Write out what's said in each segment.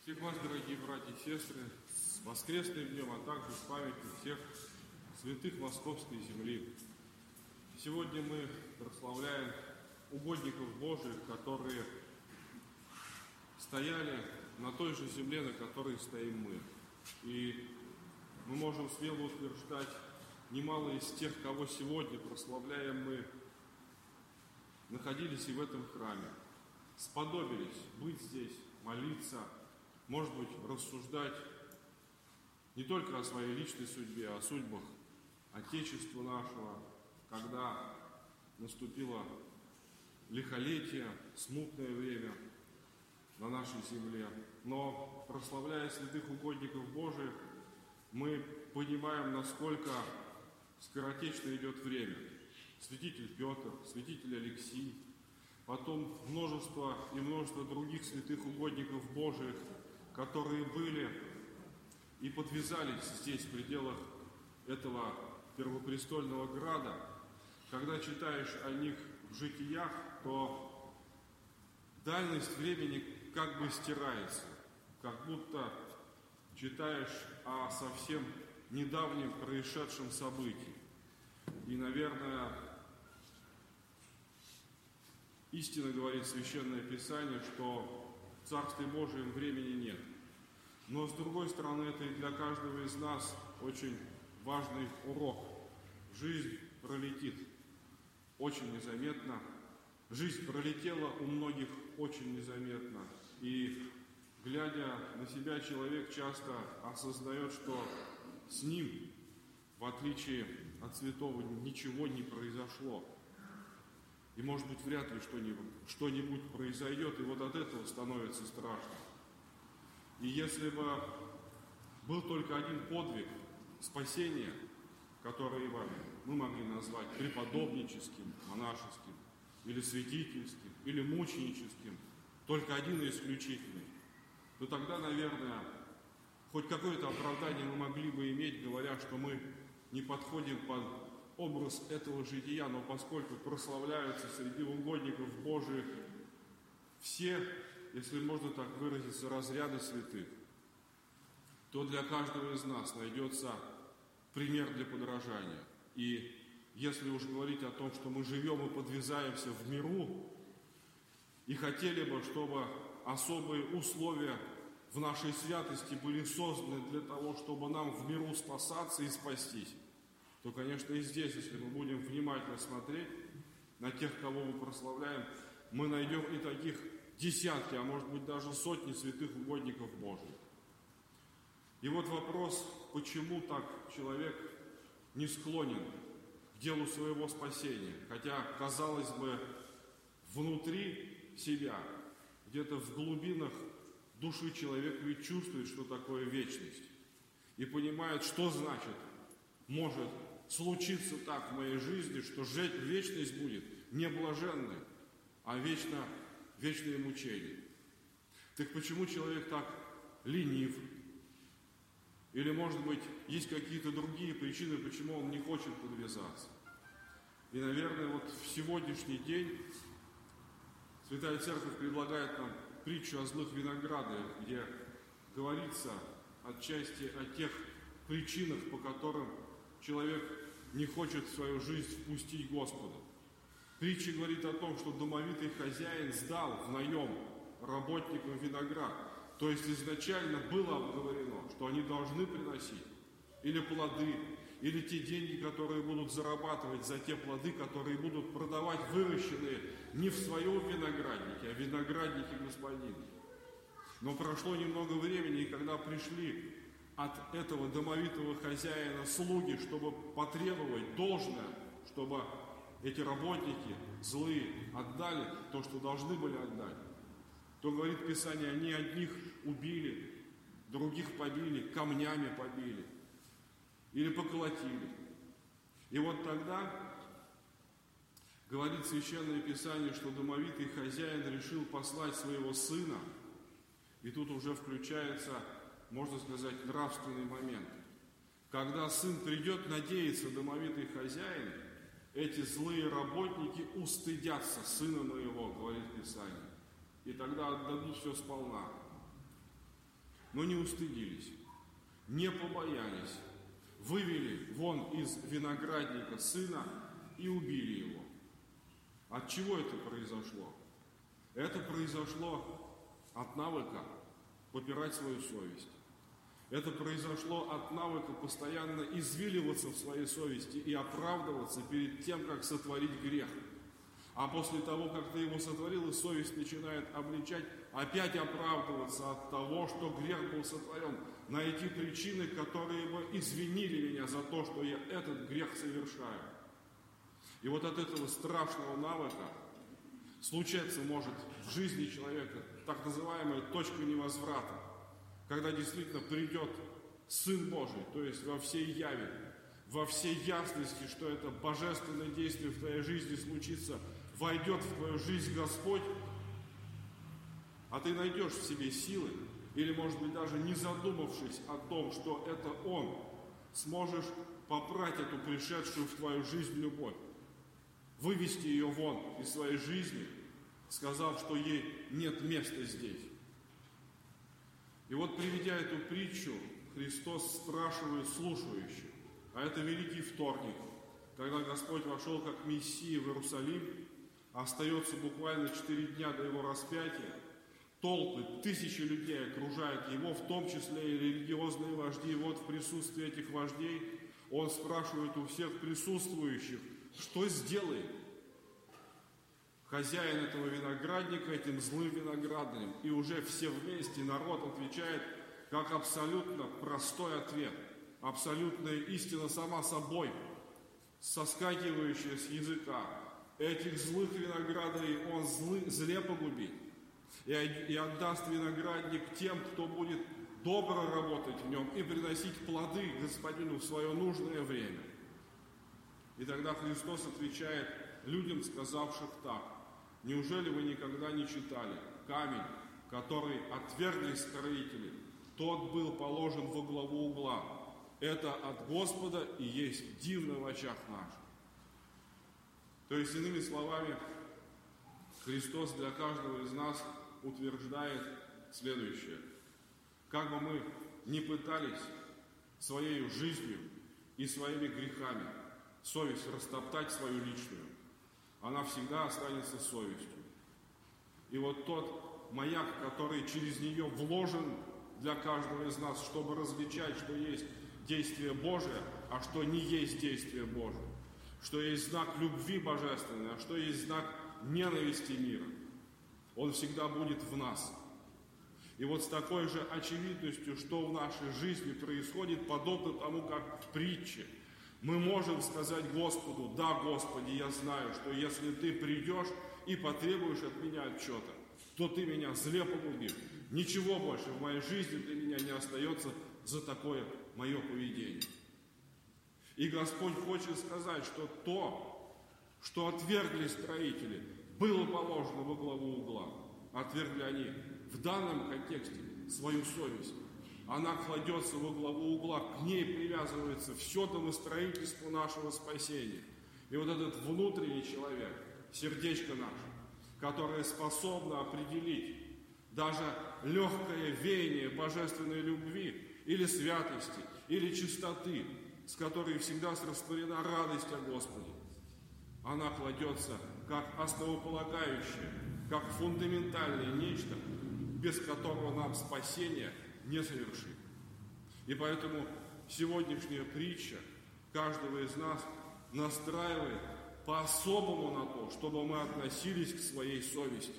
Всех вас, дорогие братья и сестры, с воскресным днем, а также с памятью всех святых Московской земли. Сегодня мы прославляем угодников Божиих, которые стояли на той же земле, на которой стоим мы. И мы можем смело утверждать, немало из тех, кого сегодня прославляем мы, находились и в этом храме, сподобились быть здесь, молиться, может быть, рассуждать не только о своей личной судьбе, а о судьбах Отечества нашего, когда наступило лихолетие, смутное время на нашей земле. Но, прославляя святых угодников Божиих, мы понимаем, насколько скоротечно идет время. Святитель Петр, святитель Алексий, потом множество и множество других святых угодников Божиих, которые были и подвязались здесь, в пределах этого первопрестольного града. Когда читаешь о них в житиях, то дальность времени как бы стирается, как будто читаешь о совсем недавнем происшедшем событии. И, наверное, истинно говорит Священное Писание, что в Царстве Божьем времени нет. Но, с другой стороны, это и для каждого из нас очень важный урок. Жизнь пролетит очень незаметно. Жизнь пролетела у многих очень незаметно. И, глядя на себя, человек часто осознает, что с ним, в отличие от святого, ничего не произошло. И, может быть, вряд ли что-нибудь произойдет, и вот от этого становится страшно. И если бы был только один подвиг спасения, который мы могли назвать преподобническим, монашеским, или святительским, или мученическим, только один и исключительный, то тогда, наверное, хоть какое-то оправдание мы могли бы иметь, говоря, что мы не подходим под образ этого жития, но поскольку прославляются среди угодников Божиих все, если можно так выразиться, разряды святых, то для каждого из нас найдется пример для подражания. И если уж говорить о том, что мы живем и подвязаемся в миру, и хотели бы, чтобы особые условия в нашей святости были созданы для того, чтобы нам в миру спасаться и спастись, то, конечно, и здесь, если мы будем внимательно смотреть на тех, кого мы прославляем, мы найдем и таких десятки, а может быть даже сотни святых угодников Божьих. И вот вопрос, почему так человек не склонен к делу своего спасения, хотя, казалось бы, внутри себя, где-то в глубинах души человек ведь чувствует, что такое вечность, и понимает, что значит может случиться так в моей жизни, что вечность будет не блаженной, а вечное мучение. Так почему человек так ленив? Или, может быть, есть какие-то другие причины, почему он не хочет подвязаться? И, наверное, вот в сегодняшний день Святая Церковь предлагает нам притчу о злых виноградарях, где говорится отчасти о тех причинах, по которым человек не хочет в свою жизнь впустить Господа. Притча говорит о том, что домовитый хозяин сдал в наем работникам виноград. То есть изначально было обговорено, что они должны приносить или плоды, или те деньги, которые будут зарабатывать за те плоды, которые будут продавать выращенные не в своем винограднике, а в винограднике господина. Но прошло немного времени, и когда пришли от этого домовитого хозяина слуги, чтобы потребовать должное, чтобы эти работники злые отдали то, что должны были отдать, то, говорит Писание, они одних убили, других побили, камнями побили или поколотили. И вот тогда говорит Священное Писание, что домовитый хозяин решил послать своего сына, и тут уже включается, можно сказать, нравственный момент. Когда сын придет, надеется домовитый хозяин, эти злые работники устыдятся сына моего, говорит Писание, и тогда отдадут все сполна. но не устыдились, не побоялись, вывели вон из виноградника сына и убили его. От чего это произошло? Это произошло от навыка попирать свою совесть. Это произошло от навыка постоянно извиливаться в своей совести и оправдываться перед тем, как сотворить грех. А после того, как ты его сотворил, и совесть начинает обличать, опять оправдываться от того, что грех был сотворен. Найти причины, которые бы извинили меня за то, что я этот грех совершаю. И вот от этого страшного навыка случаться может в жизни человека так называемая точка невозврата, когда действительно придет Сын Божий, то есть во всей яве, во всей ясности, что это божественное действие в твоей жизни случится, войдет в твою жизнь Господь, а ты найдешь в себе силы, или, может быть, даже не задумавшись о том, что это Он, сможешь попрать эту пришедшую в твою жизнь любовь, вывести ее вон из своей жизни, сказав, что ей нет места здесь. И вот, приведя эту притчу, Христос спрашивает слушающих, а это Великий Вторник, когда Господь вошел как Мессия в Иерусалим, остается буквально 4 дня до Его распятия, толпы, тысячи людей окружают Его, в том числе и религиозные вожди. И вот в присутствии этих вождей Он спрашивает у всех присутствующих, что сделает хозяин этого виноградника этим злым виноградарем. И уже все вместе народ отвечает как абсолютно простой ответ, абсолютная истина сама собой, соскакивающая с языка. Этих злых виноградарей он зле погубит и отдаст виноградник тем, кто будет добро работать в нем и приносить плоды Господину в свое нужное время. И тогда Христос отвечает людям, сказавших так: неужели вы никогда не читали? Камень, который отвергли строители, тот был положен во главу угла. Это от Господа и есть дивно в очах наших. То есть, иными словами, Христос для каждого из нас утверждает следующее. Как бы мы ни пытались своей жизнью и своими грехами совесть растоптать свою личную, она всегда останется совестью. И вот тот маяк, который через нее вложен для каждого из нас, чтобы различать, что есть действие Божие, а что не есть действие Божие, что есть знак любви божественной, а что есть знак ненависти мира, он всегда будет в нас. И вот с такой же очевидностью, что в нашей жизни происходит, подобно тому, как в притче, мы можем сказать Господу: да, Господи, я знаю, что если Ты придешь и потребуешь от меня отчета, то Ты меня зле погубишь. Ничего больше в моей жизни для меня не остается за такое мое поведение. И Господь хочет сказать, что то, что отвергли строители, было положено во главу угла. Отвергли они в данном контексте свою совесть. Она кладется во главу угла, к ней привязывается все домостроительство нашего спасения. И вот этот внутренний человек, сердечко наше, которое способно определить даже легкое веяние божественной любви или святости, или чистоты, с которой всегда растворена радость о Господе, она кладется как основополагающее, как фундаментальное нечто, без которого нам спасение не совершить. И поэтому сегодняшняя притча каждого из нас настраивает по-особому на то, чтобы мы относились к своей совести.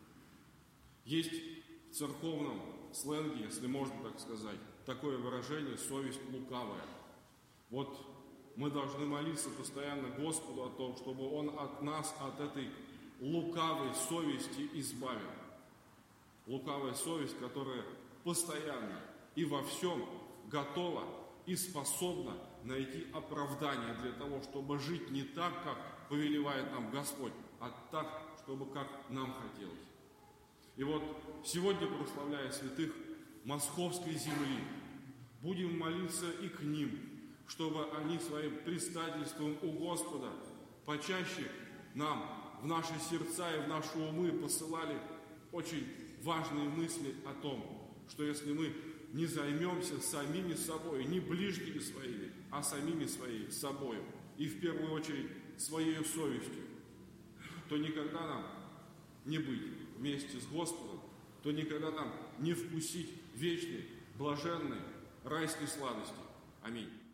Есть в церковном сленге, если можно так сказать, такое выражение «совесть лукавая». Вот мы должны молиться постоянно Господу о том, чтобы Он от нас, от этой лукавой совести избавил. Лукавая совесть, которая постоянно и во всем готова и способна найти оправдание для того, чтобы жить не так, как повелевает нам Господь, а так, чтобы как нам хотелось. И вот сегодня, прославляя святых Московской земли, будем молиться и к ним, чтобы они своим предстательством у Господа почаще нам в наши сердца и в наши умы посылали очень важные мысли о том, что если мы не займемся самими собой, не ближними своими, а самими своими собой, и в первую очередь своей совестью, то никогда нам не быть вместе с Господом, то никогда нам не вкусить вечной, блаженной, райской сладости. Аминь.